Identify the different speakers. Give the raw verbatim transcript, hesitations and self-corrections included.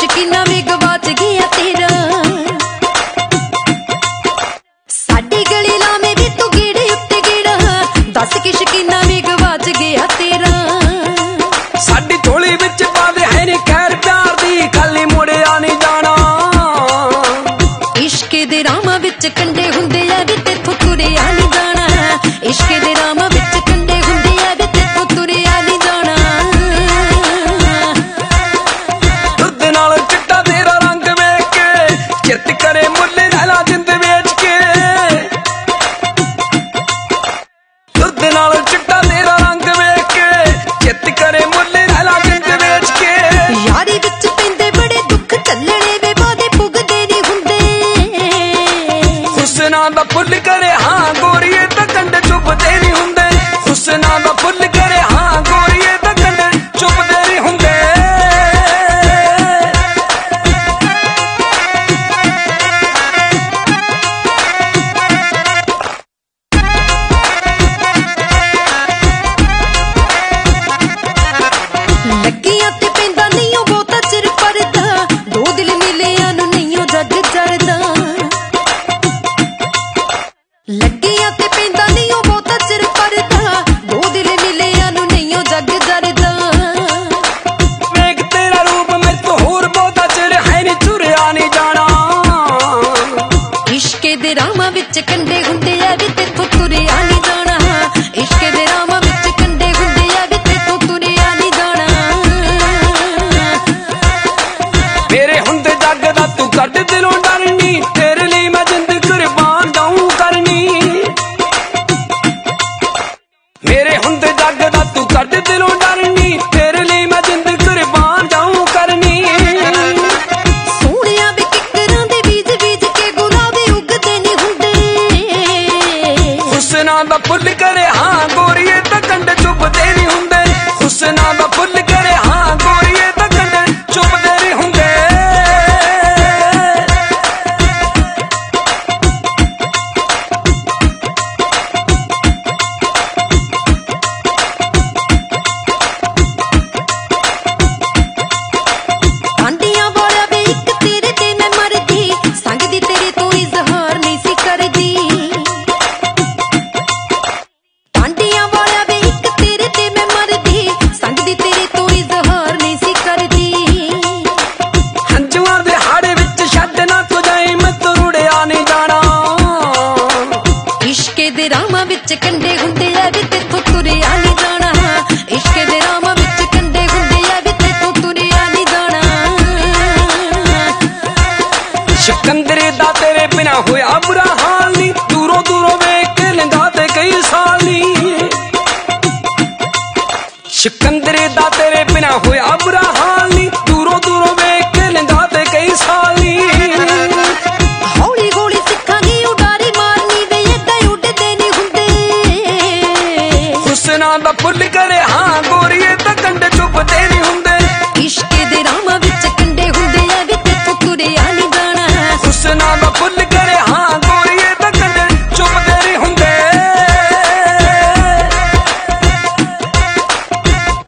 Speaker 1: शकीना वे गवाच गया तेरा। साडी गली लावे वे तू गेड़े उत्ते गेड़ा, दस की शकीना वे गवाच गया तेरा।
Speaker 2: साडी झोली विच पावे है नी खैर प्यार दी, खाली मुड़िया नहीं जाना।
Speaker 1: इश्क दे रामा विच कंडे हुंदे आ वे तेथों तुरिया नहीं जाना। इश्क दे रामा विच कंडे हुंदे आ वे तेथों तुरिया नहीं जाना।
Speaker 2: दुध नाल चिट्टा तेरा रंग वेख के चित करे मुल्ले लैला जिंद वेच के। दुध नाल चिट्टा तेरा रंग वेख के चित करे मुल्ले लैला जिंद वेच के।
Speaker 1: यारी विच पैंदे बड़े दुख चलणे वे वादे पुगदे नहीं हुंदे।
Speaker 2: हुस्ना दा फुल करे हाँ गोरीए तां कंडे चुभदे नहीं हुंदे। हुस्ना दा फुल करे हाँ गोरीए तां कंडे चुभदे नहीं हुंदे।
Speaker 1: लगियां ते पैंदा नहीं ओ बहुता चिर परदा, दो दिल मिलियां नूं नहीं ओ जग जरदा। लगियां ते पैंदा नहीं ओ बहुता चिर परदा, दो दिल मिलियां नूं नहीं ओ जग जरदा।
Speaker 2: वेख तेरा रूप मेरे तो होर बहुता चिर है नी चुरिया नहीं जाना।
Speaker 1: इश्क दे रामा विच कंडे हुंदे आ वे तेथों तुरिया नहीं जाना। इश्क दे रामा विच कंडे हुंदे आ वे तेथों तुरिया नहीं जाना।
Speaker 2: मेरे हुंदे जग दा तू कट दिलों डरनी, तेरे लिए मैं जिंद कुर्बान जाऊं करनी। मेरे हुंदे जग दा तू कट दिलों डरनी, तेरे लिए मैं जिंद कुर्बान जाऊं करनी।
Speaker 1: सोहणिया वे किकरां दे बीज बीज के गुलाबे उगदे नहीं हुंदे।
Speaker 2: हुस्ना दा फुल करे हाँ गोरीए तां कंडे चुभदे नहीं हुंदे। हुस्ना दा फुल करे हाँ गोरीए तां कंडे चुभदे नहीं हुंदे।
Speaker 1: आंडियां वाला वे इक तेरे ते मैं मरदी, संगदी तेरे तो इजहार नहीं सी करदी। आंडियां वाला वे इक तेरे ते मैं मरदी, संगदी तेरे तो इजहार नहीं सी करदी।
Speaker 2: हंजुआं दे हाड़े विच छड्ड ना तू जाए, मैं तो रुड़िया नहीं जाना।
Speaker 1: इश्क दे रामा विच कंडे हुंदे आ वे तेथों तुरिया नहीं जाना। इश्क दे रामा विच कंडे हुंदे आ वे तेथों तुरिया नहीं जाना।
Speaker 2: सिकंदरे दा तेरे बिना होया बुरा हाल नी, दूरों दूरों वेख के लंघा ते कई साल नी। सिकंदरे दा तेरे बिना होया बुरा